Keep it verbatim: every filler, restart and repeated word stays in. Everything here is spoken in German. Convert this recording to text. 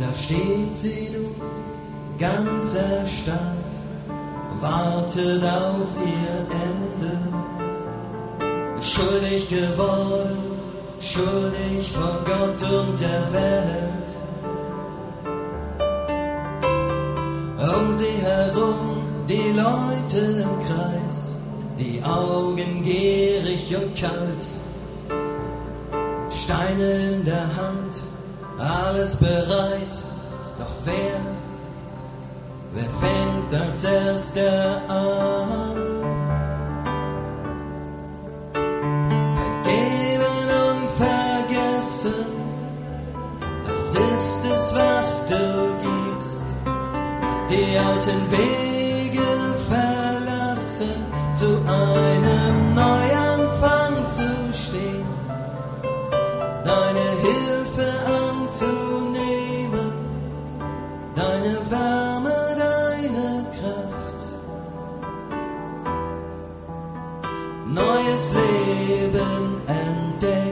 Da steht sie nun, ganz erstarrt, wartet auf ihr Ende. Schuldig geworden, schuldig vor Gott und der Welt. Um sie herum die Leute im Kreis, die Augen gierig und kalt, Steine in der Hand, alles bereit, doch wer, wer fängt als erster an? Vergeben und vergessen, das ist es, was du gibst. Die alten Wege verlassen, zu einem Neuanfang zu stehen, deine Hilfe anzunehmen, deine Wärme, deine Kraft, neues Leben entdecken.